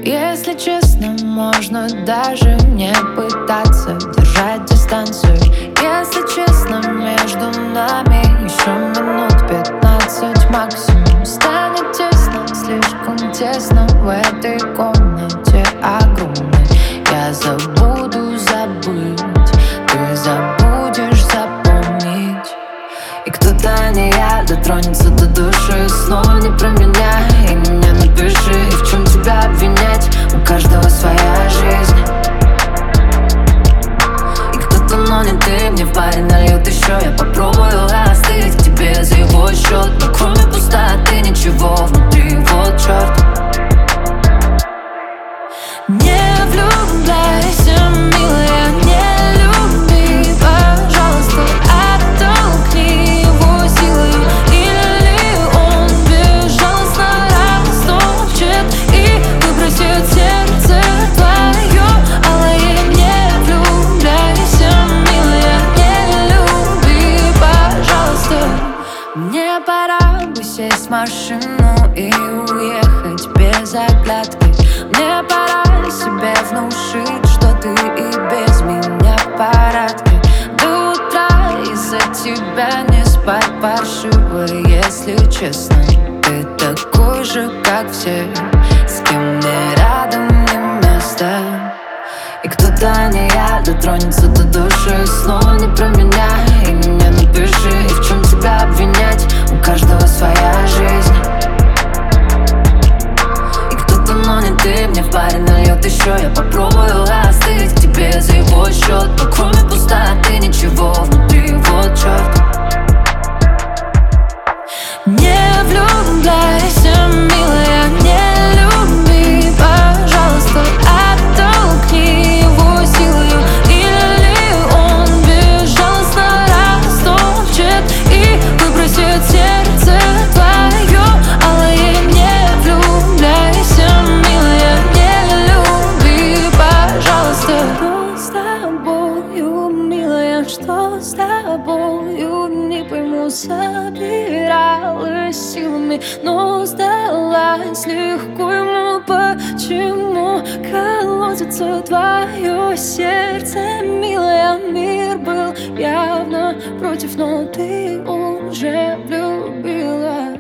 Если честно, можно даже не пытаться держать дистанцию. Если честно, между нами еще минут 15 максимум. Станет тесно, слишком тесно в этой комнате огромной. Я забуду забыть, ты забудешь запомнить. И кто-то, не я, дотронется до души. Снова не про меня, и меня напиши. И в чем тебя обвинять? У каждого своя жизнь. И кто-то, но не ты, мне в баре нальют еще. Я попробую остыть к тебе за его счет. Но кроме пустоты ничего внутри, вот черт. Не влюбляйся, милая, не люби, пожалуйста, оттолкни его силой. Или он безжалостно растопчет и выбросит сердце твое. Алое, не влюбляйся, милая, не люби, пожалуйста. Мне пора бы сесть в машину и уехать без оглядки. Мне пора себе внушить, что ты и без меня в порядке. До утра из-за тебя не спать паршиво. Если честно, ты такой же, как все, с кем мне рядом не место. И кто-то, не я, дотронется до души. Снова не про меня, и меня напиши. И в чем тебя обвинять? У каждого своя жизнь. Но не ты, мне в баре нальет еще. Я попробую остыть к тебе за его счет. Но кроме пустоты ничего внутри, вот черт. Не влюбляйся, милая, не люби, пожалуйста, оттолкни его силою. Или он безжалостно растопчет и выбросит сердце твое. Алое, не влюбляйся, милая, не люби, пожалуйста. Что с тобою, милая, что с тобою? Не пойму, собиралась силами, но сдалась легко ему. Почему колотится твое сердце, милая? Мир был явно против, но ты уже влюбилась.